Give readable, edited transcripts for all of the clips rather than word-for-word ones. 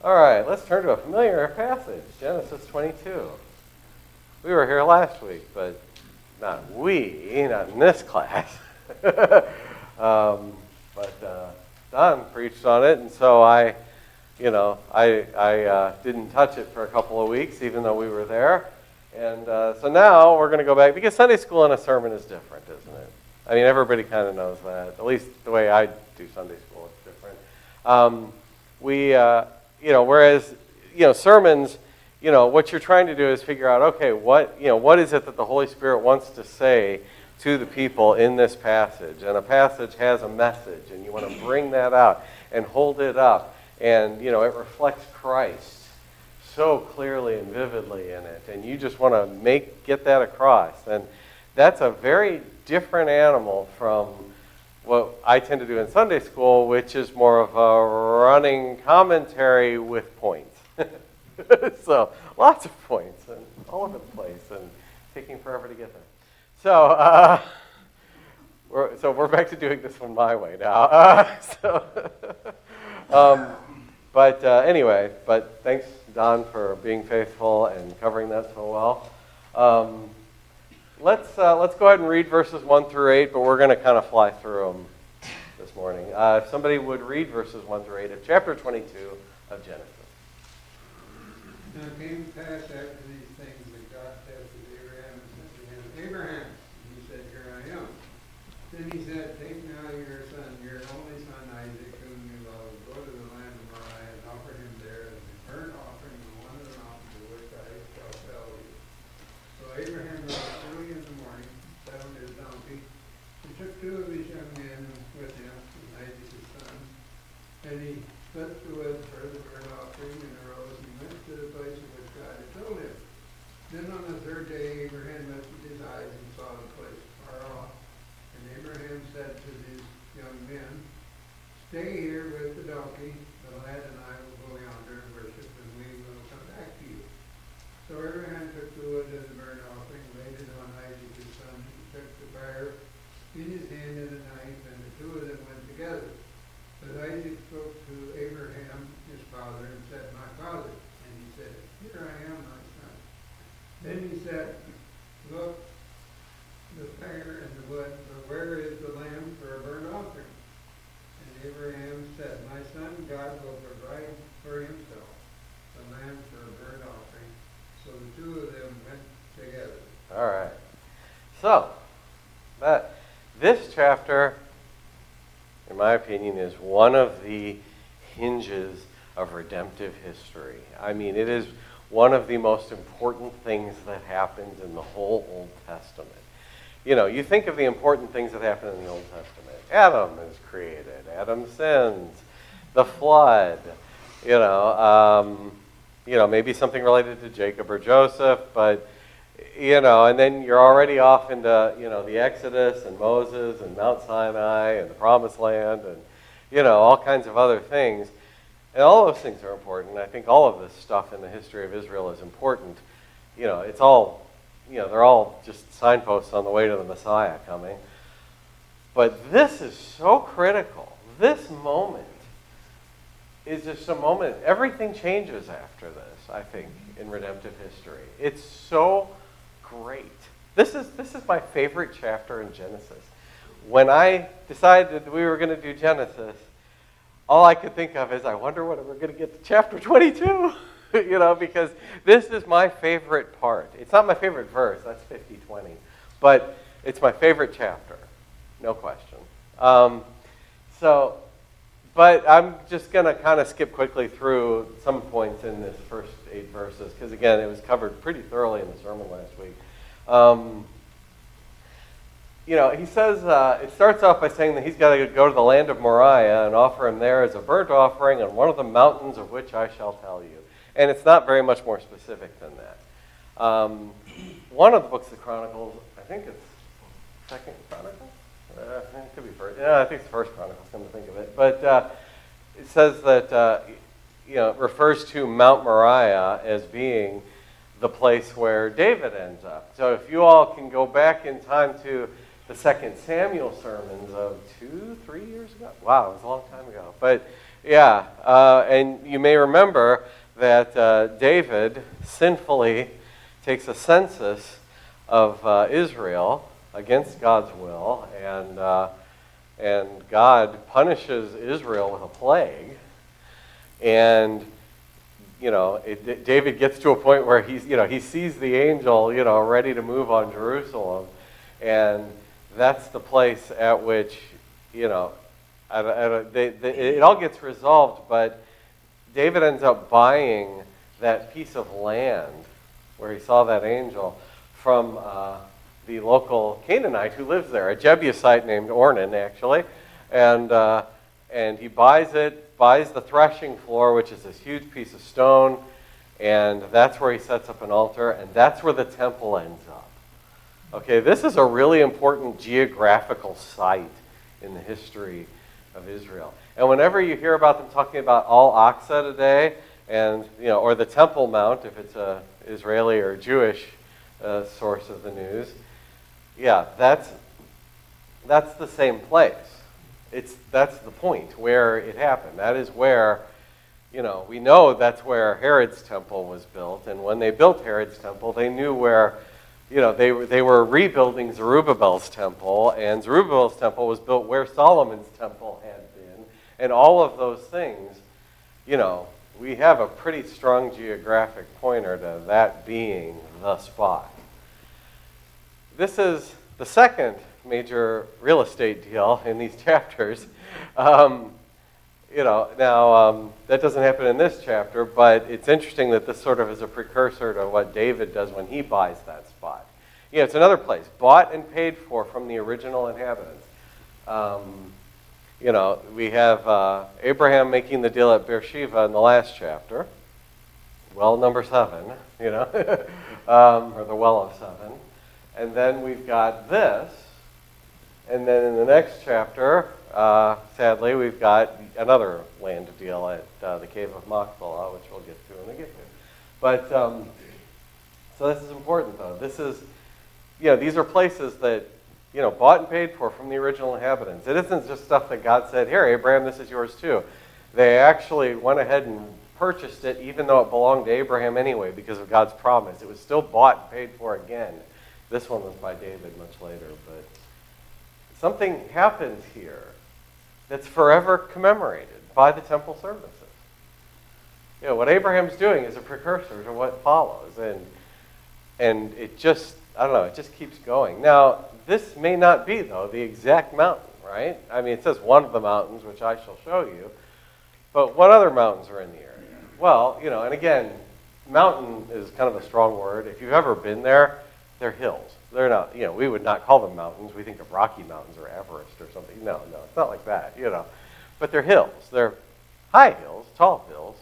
All right, let's turn to a familiar passage, Genesis 22. We were here last week, but not in this class. But Don preached on it, and so I didn't touch it for a couple of weeks, even though we were there. And so now we're going to go back, because Sunday school and a sermon is different, isn't it? I mean, everybody kind of knows that. At least the way I do Sunday school, it's different. Whereas, sermons, what you're trying to do is figure out, okay, what is it that the Holy Spirit wants to say to the people in this passage? And a passage has a message, and you want to bring that out and hold it up. And, it reflects Christ so clearly and vividly in it. And you just want to get that across. And that's a very different animal from what I tend to do in Sunday school, which is more of a running commentary with points. So, lots of points and all over the place and taking forever to get there. So, we're back to doing this one my way now. Anyway, thanks, Don, for being faithful and covering that so well. Let's go ahead and read verses 1 through 8, but we're going to kind of fly through them this morning. If somebody would read verses 1 through 8 of chapter 22 of Genesis. Now it came to pass after these things that God tested Abraham and said to him, Abraham, and he said, Here I am. Then he said, Take now your son, your only son Isaac, whom you love, go to the land of Moriah and offer him there as a burnt offering on one of the mountains of which I shall tell you. So Abraham rose early in the morning, saddled his donkey, and took two of his young men with him, and Isaac his son, and he split the wood for the burnt offering, and arose and went to the place in which God had told him. Then on the third day Abraham lifted his eyes and saw the place far off. And Abraham said to his young men, Stay here with the donkey, the lad and I will go yonder and worship, and we will come back to you. So Abraham took the wood of the burnt offering, laid it on Isaac his son. He took the fire in his hand and a knife, and the two of them went together. But Isaac spoke to Abraham his father and said, My father. And he said, Here I am, my son. Then he said, Look, the fire and the wood, but where is the lamb for a burnt offering? And Abraham said, My son, God will provide for himself the lamb for a burnt offering. So the two of them went together. All right. So, this chapter, in my opinion, is one of the hinges of redemptive history. I mean, it is one of the most important things that happens in the whole Old Testament. You think of the important things that happen in the Old Testament. Adam is created. Adam sins. The flood. Maybe something related to Jacob or Joseph, but, and then you're already off into, the Exodus and Moses and Mount Sinai and the Promised Land and, all kinds of other things. And all those things are important. I think all of this stuff in the history of Israel is important. It's all, they're all just signposts on the way to the Messiah coming. But this is so critical. This moment is just a moment. Everything changes after this, I think, in redemptive history. It's so great. This is my favorite chapter in Genesis. When I decided we were going to do Genesis, all I could think of is, I wonder when we're going to get to chapter 22, because this is my favorite part. It's not my favorite verse, that's 50-20, but it's my favorite chapter, no question. But I'm just going to kind of skip quickly through some points in this first 8 verses, because again, it was covered pretty thoroughly in the sermon last week. He says, it starts off by saying that he's got to go to the land of Moriah and offer him there as a burnt offering on one of the mountains of which I shall tell you. And it's not very much more specific than that. One of the books of Chronicles, I think it's Second Chronicles? It could be first. Yeah, I think it's First Chronicles, come to think of it. But it says that, it refers to Mount Moriah as being the place where David ends up. So if you all can go back in time to the Second Samuel sermons of 2-3 years ago. Wow, it was a long time ago. But yeah, and you may remember that David sinfully takes a census of Israel against God's will, and God punishes Israel with a plague. And David gets to a point where he sees the angel, ready to move on Jerusalem, and that's the place at which, it all gets resolved, but David ends up buying that piece of land where he saw that angel from the local Canaanite who lives there, a Jebusite named Ornan, actually, and he buys the threshing floor, which is this huge piece of stone, and that's where he sets up an altar, and that's where the temple ends up. Okay, this is a really important geographical site in the history of Israel. And whenever you hear about them talking about Al-Aqsa today, and or the Temple Mount, if it's a Israeli or Jewish source of the news, yeah, that's the same place. That's the point where it happened. That is where, we know that's where Herod's temple was built. And when they built Herod's temple, they knew where, they were rebuilding Zerubbabel's temple. And Zerubbabel's temple was built where Solomon's temple had been. And all of those things, we have a pretty strong geographic pointer to that being the spot. This is the second major real estate deal in these chapters. That doesn't happen in this chapter, but it's interesting that this sort of is a precursor to what David does when he buys that spot. It's another place, bought and paid for from the original inhabitants. We have Abraham making the deal at Beersheba in the last chapter, well number 7, or the well of 7. And then we've got this. And then in the next chapter, sadly, we've got another land deal at the Cave of Machpelah, which we'll get to when we get to. But, so this is important, though. This is, these are places that, bought and paid for from the original inhabitants. It isn't just stuff that God said, here, Abraham, this is yours too. They actually went ahead and purchased it, even though it belonged to Abraham anyway, because of God's promise. It was still bought and paid for again. This one was by David much later, but something happens here that's forever commemorated by the temple services. What Abraham's doing is a precursor to what follows, and it just, it just keeps going. Now, this may not be, though, the exact mountain, right? I mean, it says one of the mountains, which I shall show you, but what other mountains are in the area? Well, and again, mountain is kind of a strong word. If you've ever been there, they're hills. They're not, we would not call them mountains. We think of Rocky Mountains or Everest or something. No, it's not like that, But they're hills. They're high hills, tall hills,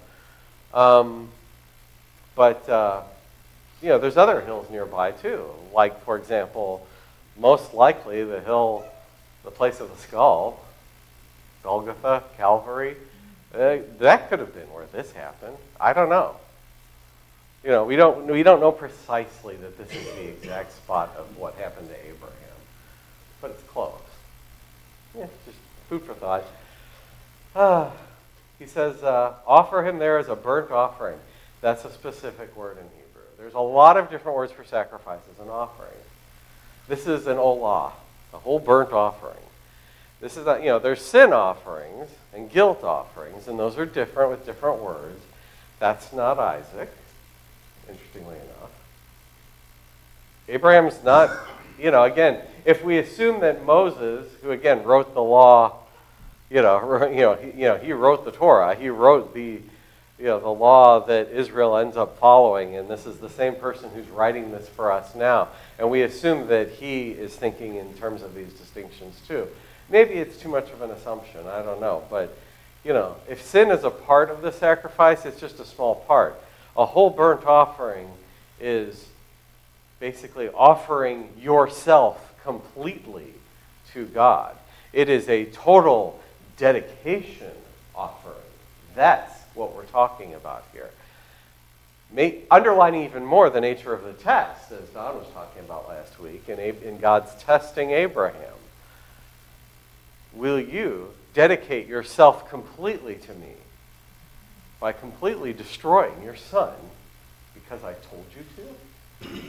there's other hills nearby too. Like, for example, most likely the place of the skull, Golgotha, Calvary, that could have been where this happened. I don't know. We don't know precisely that this is the exact spot of what happened to Abraham, but it's close. Yeah, just food for thought. He says, offer him there as a burnt offering. That's a specific word in Hebrew. There's a lot of different words for sacrifices and offerings. This is an olah, a whole burnt offering. This is not, there's sin offerings and guilt offerings, and those are different with different words. That's not Isaac. Interestingly enough. Abraham's not, again, if we assume that Moses, who again wrote the law, he wrote the Torah, he wrote the law that Israel ends up following, and this is the same person who's writing this for us now, and we assume that he is thinking in terms of these distinctions too. Maybe it's too much of an assumption, I don't know, but, if sin is a part of the sacrifice, it's just a small part. A whole burnt offering is basically offering yourself completely to God. It is a total dedication offering. That's what we're talking about here. underlining even more the nature of the text, as Don was talking about last week, in God's testing Abraham. Will you dedicate yourself completely to me by completely destroying your son because I told you to?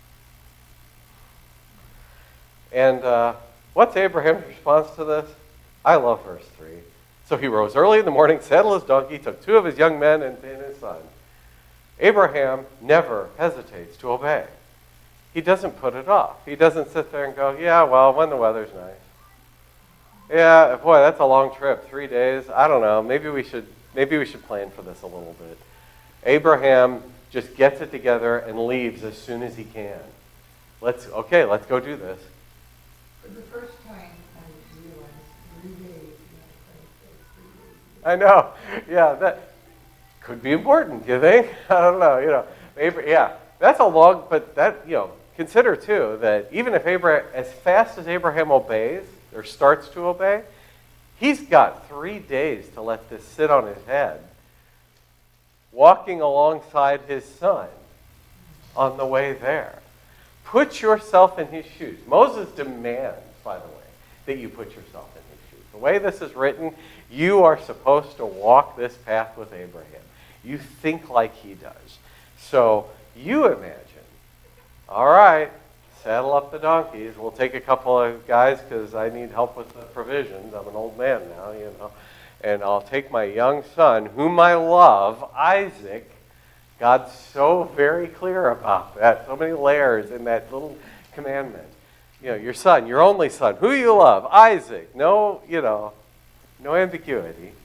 And what's Abraham's response to this? I love verse 3. So he rose early in the morning, saddled his donkey, took 2 of his young men and his son. Abraham never hesitates to obey. He doesn't put it off. He doesn't sit there and go, yeah, well, when the weather's nice. Yeah, boy, that's a long trip, 3 days. I don't know. Maybe we should plan for this a little bit. Abraham just gets it together and leaves as soon as he can. Let's go do this. For the first time, I realized 3 days, not 3 days. I know. Yeah, that could be important, you think? I don't know. That's a long, but that, consider too that even if Abraham, as fast as Abraham obeys or starts to obey, he's got 3 days to let this sit on his head, walking alongside his son on the way there. Put yourself in his shoes. Moses demands, by the way, that you put yourself in his shoes. The way this is written, you are supposed to walk this path with Abraham. You think like he does. So you imagine, all right, saddle up the donkeys. We'll take a couple of guys because I need help with the provisions. I'm an old man now, And I'll take my young son, whom I love, Isaac. God's so very clear about that. So many layers in that little commandment. Your son, your only son, who you love, Isaac. No ambiguity.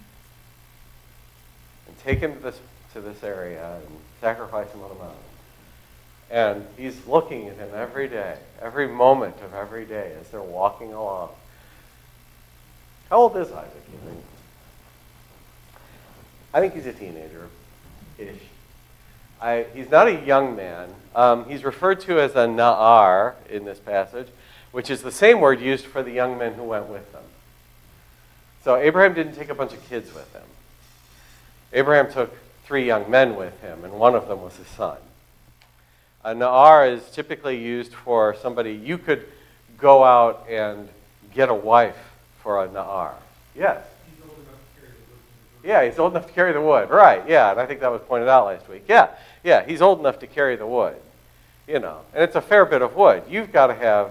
And take him to this area and sacrifice him on a mountain. And he's looking at him every day, every moment of every day as they're walking along. How old is Isaac, you think? I think he's a teenager-ish. He's not a young man. He's referred to as a na'ar in this passage, which is the same word used for the young men who went with them. So Abraham didn't take a bunch of kids with him. Abraham took 3 young men with him, and one of them was his son. A na'ar is typically used for somebody, you could go out and get a wife for a na'ar. Yes? Yeah, he's old enough to carry the wood. Right, yeah, and I think that was pointed out last week. Yeah, he's old enough to carry the wood. And it's a fair bit of wood. You've got to have,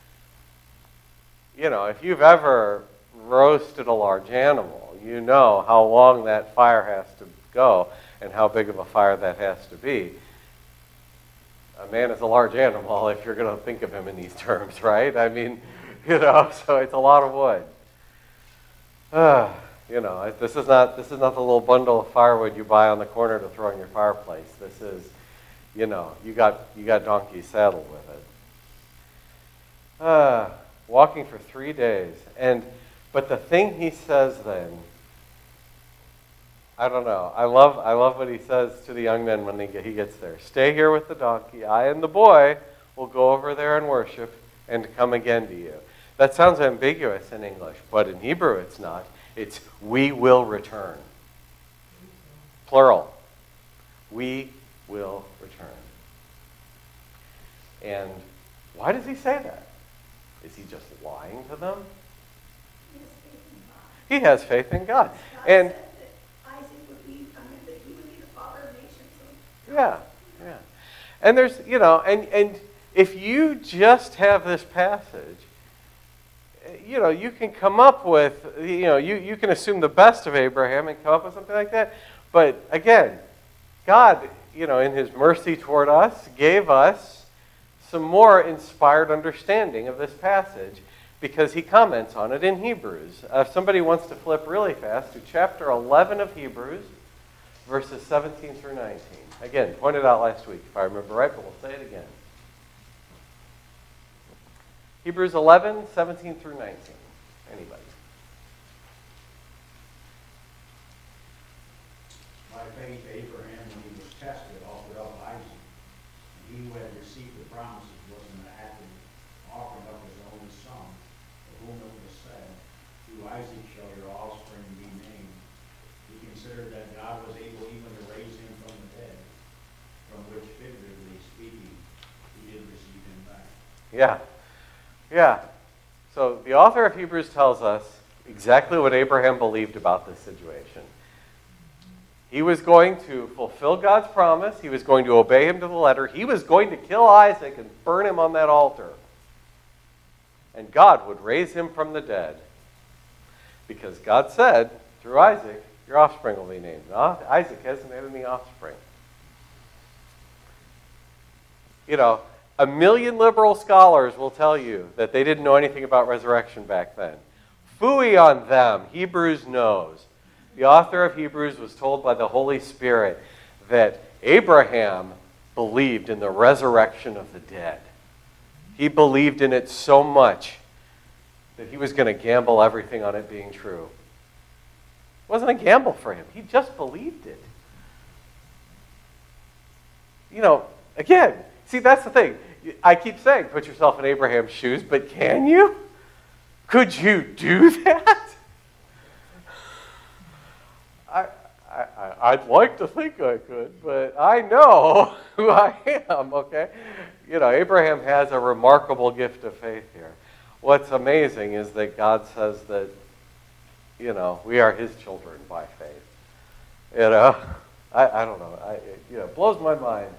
if you've ever roasted a large animal, you know how long that fire has to go and how big of a fire that has to be. A man is a large animal if you're going to think of him in these terms, right? I mean, so it's a lot of wood. This is not the little bundle of firewood you buy on the corner to throw in your fireplace. This is, you got donkeys saddled with it. Walking for 3 days. But the thing he says then, I don't know. I love what he says to the young men when he gets there. Stay here with the donkey. I and the boy will go over there and worship and come again to you. That sounds ambiguous in English, but in Hebrew it's not. It's we will return. Plural. We will return. And why does he say that? Is he just lying to them? He has faith in God. And yeah. And there's, and if you just have this passage, you can come up with, you can assume the best of Abraham and come up with something like that. But again, God, in his mercy toward us, gave us some more inspired understanding of this passage because he comments on it in Hebrews. If somebody wants to flip really fast to chapter 11 of Hebrews, verses 17 through 19. Again, pointed out last week, if I remember right, but we'll say it again. Hebrews 11, 17 through 19. Anybody? By faith, Abraham, when he was tested, offered up Isaac. And he who had received the promises was in the act of offering up his only son, of whom it was said, through Isaac shall your offspring be named. He considered that God was able even to raise him from the dead, from which, figuratively speaking, he did receive him back. Yeah. Yeah. So the author of Hebrews tells us exactly what Abraham believed about this situation. He was going to fulfill God's promise. He was going to obey him to the letter. He was going to kill Isaac and burn him on that altar. And God would raise him from the dead. Because God said, through Isaac, your offspring will be named. Now, Isaac hasn't had any offspring. You know, 1 million liberal scholars will tell you that they didn't know anything about resurrection back then. Phooey on them. Hebrews knows. The author of Hebrews was told by the Holy Spirit that Abraham believed in the resurrection of the dead. He believed in it so much that he was going to gamble everything on it being true. It wasn't a gamble for him. He just believed it. You know, again, see, that's the thing. I keep saying, put yourself in Abraham's shoes, but can you? Could you do that? I'd like to think I could, but I know who I am, okay? You know, Abraham has a remarkable gift of faith here. What's amazing is that God says that, you know, we are his children by faith. You know, I don't know. It blows my mind.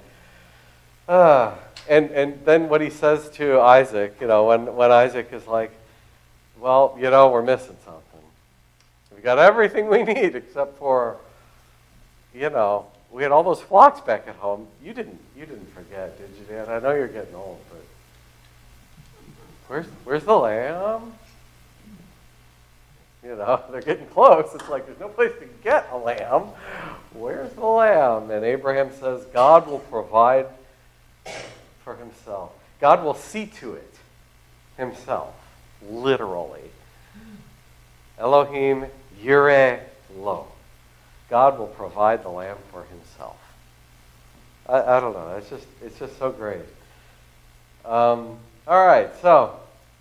And then what he says to Isaac, you know, when Isaac is like, well, you know, we're missing something. We got everything we need except for, you know, we had all those flocks back at home. You didn't forget, did you, Dad? I know you're getting old, but where's the lamb? You know, they're getting close. It's like there's no place to get a lamb. Where's the lamb? And Abraham says, God will provide for himself. God will see to it himself, literally. Elohim Yireh Lo. God will provide the lamb for himself. I don't know. It's just so great. All right, so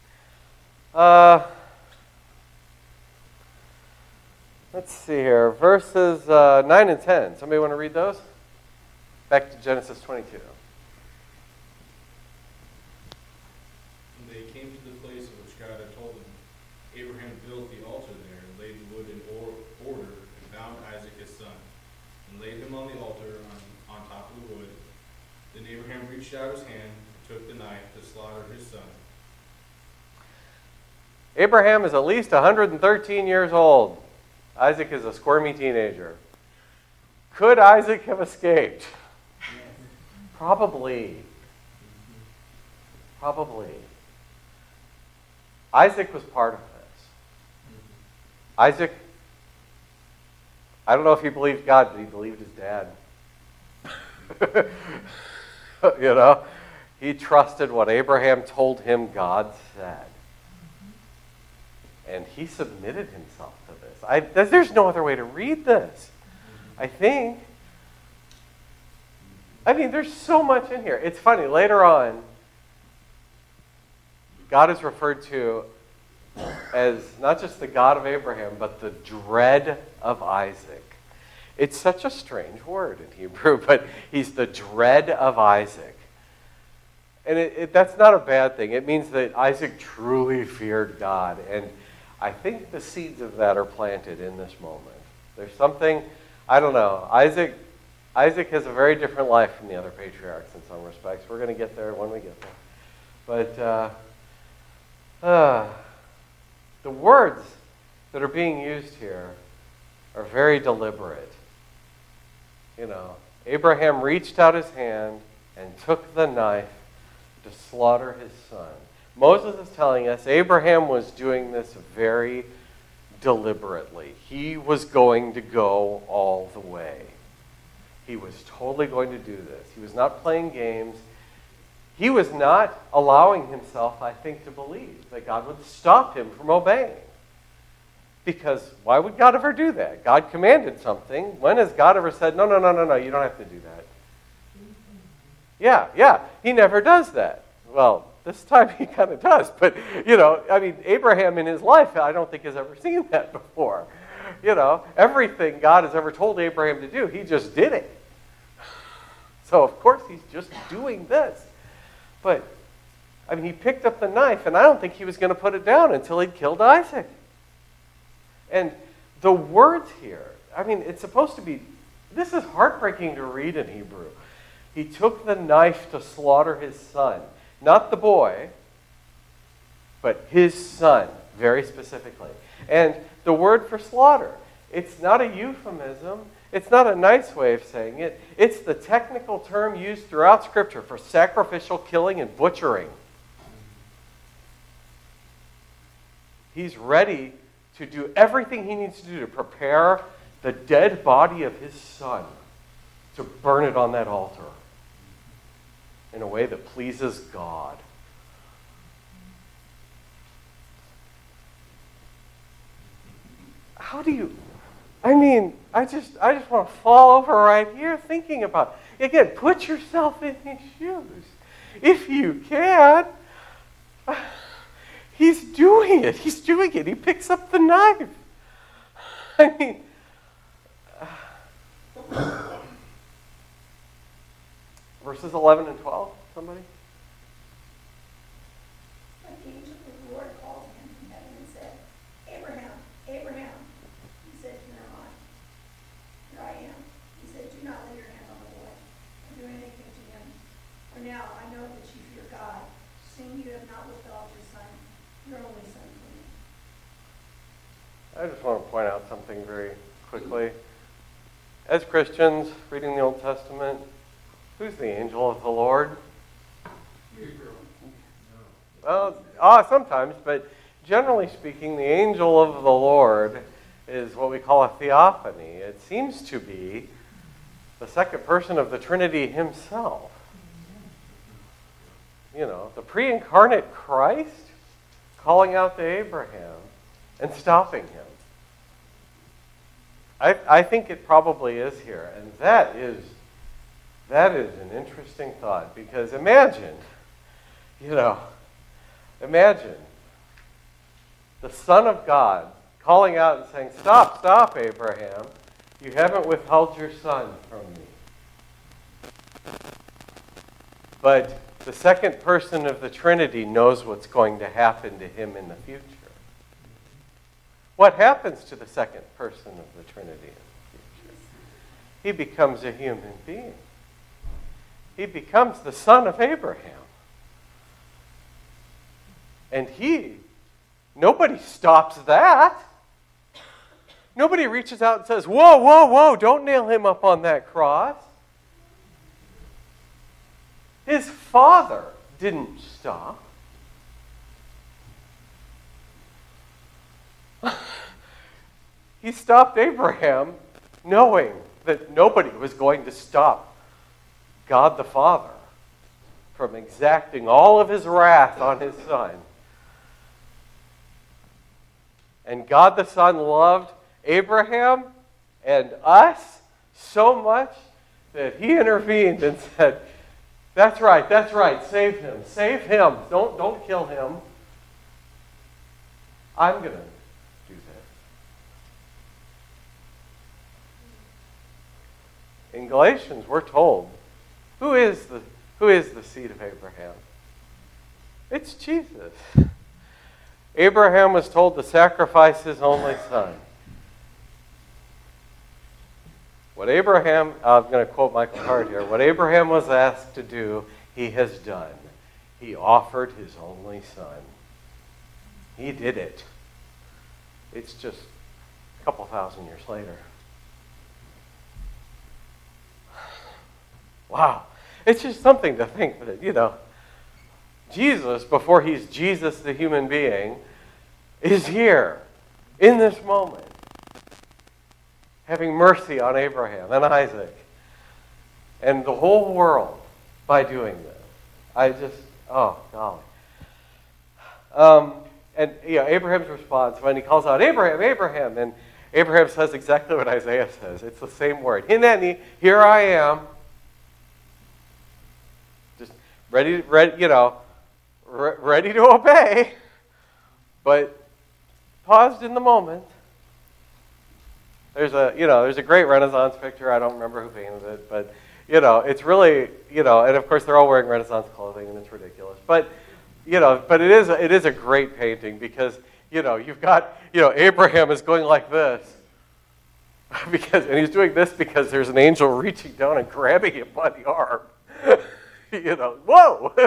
let's see here. Verses 9 and 10. Somebody want to read those? Back to Genesis 22. And they came to the place of which God had told them. Abraham built the altar there, and laid the wood in order, and bound Isaac his son, and laid him on the altar on top of the wood. Then Abraham reached out his hand, and took the knife to slaughter his son. Abraham is at least 113 years old. Isaac is a squirmy teenager. Could Isaac have escaped? Probably. Isaac was part of this. Isaac, I don't know if he believed God, but he believed his dad. You know, he trusted what Abraham told him God said. And he submitted himself to this. There's no other way to read this, I think. I mean, there's so much in here. It's funny, later on, God is referred to as not just the God of Abraham, but the dread of Isaac. It's such a strange word in Hebrew, but he's the dread of Isaac. And that's not a bad thing. It means that Isaac truly feared God. And I think the seeds of that are planted in this moment. There's something, I don't know, Isaac has a very different life from the other patriarchs in some respects. We're going to get there when we get there. But the words that are being used here are very deliberate. You know, Abraham reached out his hand and took the knife to slaughter his son. Moses is telling us Abraham was doing this very deliberately. He was going to go all the way. He was totally going to do this. He was not playing games. He was not allowing himself, I think, to believe that God would stop him from obeying. Because why would God ever do that? God commanded something. When has God ever said, no, you don't have to do that? Yeah, he never does that. Well, this time he kind of does. But, you know, I mean, Abraham in his life, I don't think has ever seen that before. You know, everything God has ever told Abraham to do, he just did it. So, of course, he's just doing this. But, I mean, he picked up the knife, and I don't think he was going to put it down until he'd killed Isaac. And the words here, I mean, it's supposed to be, this is heartbreaking to read in Hebrew. He took the knife to slaughter his son. Not the boy, but his son, very specifically. And the word for slaughter, it's not a euphemism. It's not a nice way of saying it. It's the technical term used throughout Scripture for sacrificial killing and butchering. He's ready to do everything he needs to do to prepare the dead body of his son to burn it on that altar in a way that pleases God. How do you... I mean, I just want to fall over right here thinking about it. Again, put yourself in his shoes. If you can. He's doing it. He's doing it. He picks up the knife. I mean, verses 11 and 12, somebody? And the angel of the Lord called him from heaven and said, Abraham, Abraham. He said, Here am I. Here I am. He said, Do not lay your hand on the boy, or do anything to him. For now I know that you fear God, seeing you have not withheld your son, your only son from me. I just want to point out something very quickly. As Christians, reading the Old Testament, who's the angel of the Lord? Well, sometimes, but generally speaking, the angel of the Lord is what we call a theophany. It seems to be the second person of the Trinity himself. You know, the pre-incarnate Christ calling out to Abraham and stopping him. I think it probably is here, and that is an interesting thought, because imagine the Son of God calling out and saying, Stop, Abraham. You haven't withheld your son from me. But the second person of the Trinity knows what's going to happen to him in the future. What happens to the second person of the Trinity in the future? He becomes a human being. He becomes the son of Abraham. And nobody stops that. Nobody reaches out and says, whoa, don't nail him up on that cross. His father didn't stop. He stopped Abraham knowing that nobody was going to stop God the Father from exacting all of his wrath on his son. And God the Son loved Abraham and us so much that he intervened and said, That's right, save him, don't kill him. I'm going to do this. In Galatians, we're told, who is the seed of Abraham? It's Jesus. Abraham was told to sacrifice his only son. I'm going to quote Michael Hart here, what Abraham was asked to do, he has done. He offered his only son. He did it. It's just a couple thousand years later. Wow. It's just something to think that, Jesus, before he's Jesus the human being, is here in this moment, having mercy on Abraham and Isaac and the whole world by doing this. Golly. Abraham's response when he calls out, Abraham, and Abraham says exactly what Isaiah says. It's the same word. Hineni, here I am. Just ready to obey, but paused in the moment. There's a great Renaissance picture. I don't remember who painted it, but it's really, and of course they're all wearing Renaissance clothing, and it's ridiculous. But, but it is a great painting because, you've got, Abraham is going like this. And he's doing this because there's an angel reaching down and grabbing him by the arm. Whoa!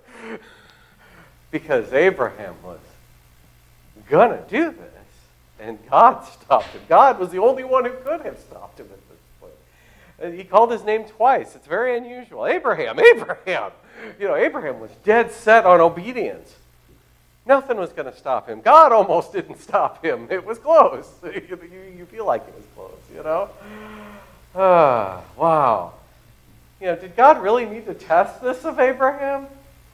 Because Abraham was gonna do this, and God stopped him. God was the only one who could have stopped him at this point. And he called his name twice. It's very unusual. Abraham, Abraham! Abraham was dead set on obedience. Nothing was going to stop him. God almost didn't stop him. It was close. You feel like it was close, wow. Did God really need to test this of Abraham?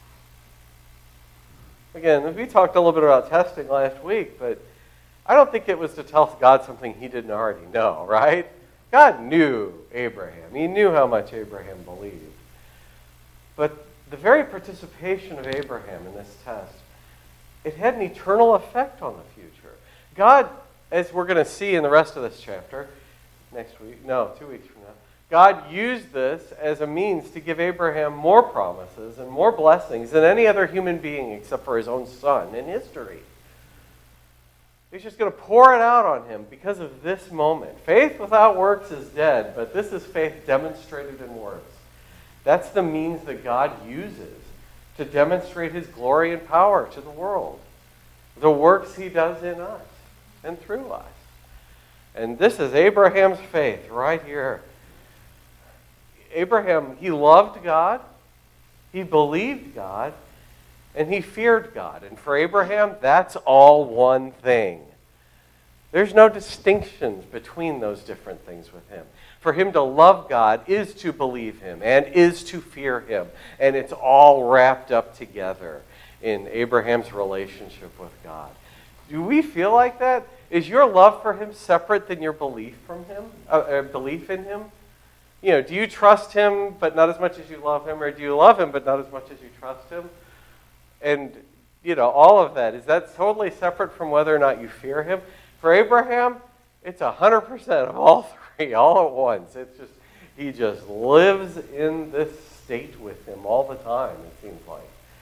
Again, we talked a little bit about testing last week, but I don't think it was to tell God something he didn't already know, right? God knew Abraham. He knew how much Abraham believed. But the very participation of Abraham in this test, it had an eternal effect on the future. God, as we're going to see in the rest of this chapter, 2 weeks from now, God used this as a means to give Abraham more promises and more blessings than any other human being except for his own son in history. He's just going to pour it out on him because of this moment. Faith without works is dead, but this is faith demonstrated in works. That's the means that God uses to demonstrate his glory and power to the world. The works he does in us and through us. And this is Abraham's faith right here. Abraham, he loved God, he believed God, and he feared God. And for Abraham, that's all one thing. There's no distinctions between those different things with him. For him to love God is to believe him and is to fear him. And it's all wrapped up together in Abraham's relationship with God. Do we feel like that? Is your love for him separate than your belief from him? Belief in him? Do you trust him but not as much as you love him? Or do you love him but not as much as you trust him? And, all of that, is that totally separate from whether or not you fear him? For Abraham, it's 100% of all three, all at once. He just lives in this state with him all the time, it seems like.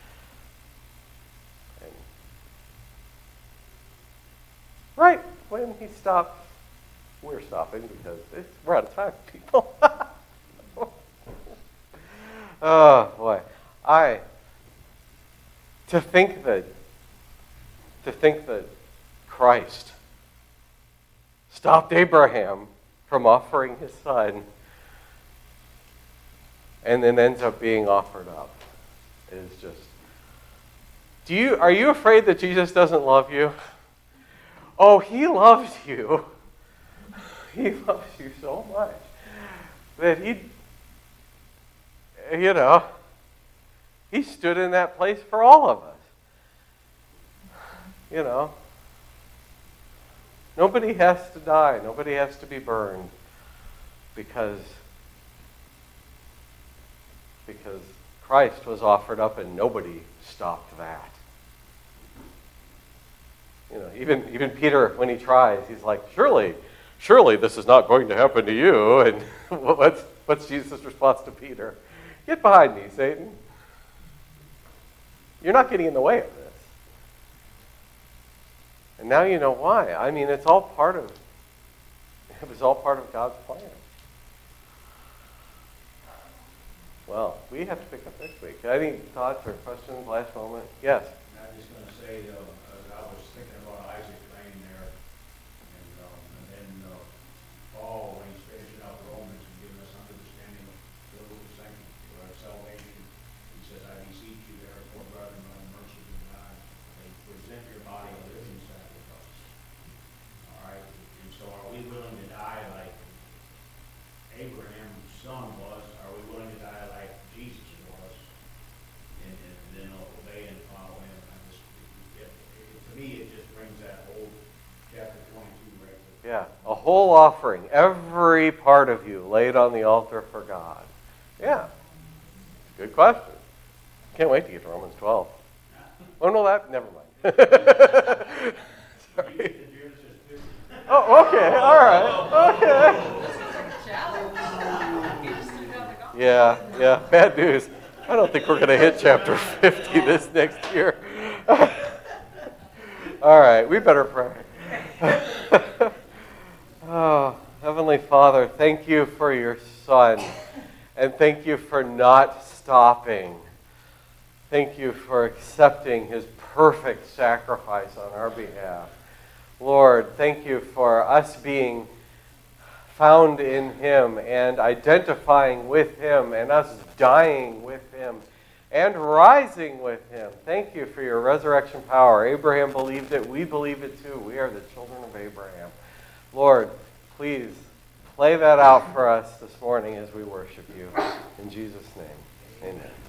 And right when he stops, we're stopping because we're out of time, people. Oh, boy. To think that Christ stopped Abraham from offering his son and then ends up being offered up is just... Are you afraid that Jesus doesn't love you? Oh, he loves you. He loves you so much that he stood in that place for all of us. Nobody has to die. Nobody has to be burned because Christ was offered up and nobody stopped that. Even Peter, when he tries, he's like, surely this is not going to happen to you. And what's Jesus' response to Peter? Get behind me, Satan. You're not getting in the way of this. And now you know why. I mean, it was all part of God's plan. Well, we have to pick up next week. Any thoughts or questions, last moment? Yes? I'm just going to say, as I was thinking about Isaac laying there, and then Paul, when he's finishing up Romans and giving us understanding of biblical sanctity, our salvation, he says, I beseech you, therefore, brethren, by the mercies of God, that you present your body a living sacrifice. All right? And so are we willing to die like Abraham's son was? Are we willing to die like Jesus was? And then obey and follow him? To me, it just brings that whole chapter 22 right there. Yeah, a whole offering, every part of you laid on the altar for God. Yeah, good question. Can't wait to get to Romans 12. Oh, no, never mind. Sorry. Oh, okay, all right, okay. Yeah, bad news. I don't think we're going to hit chapter 50 this next year. All right, we better pray. Oh, Heavenly Father, thank you for your Son, and thank you for not stopping. Thank you for accepting his perfect sacrifice on our behalf. Lord, thank you for us being found in him and identifying with him and us dying with him and rising with him. Thank you for your resurrection power. Abraham believed it. We believe it too. We are the children of Abraham. Lord, please play that out for us this morning as we worship you. In Jesus' name, amen.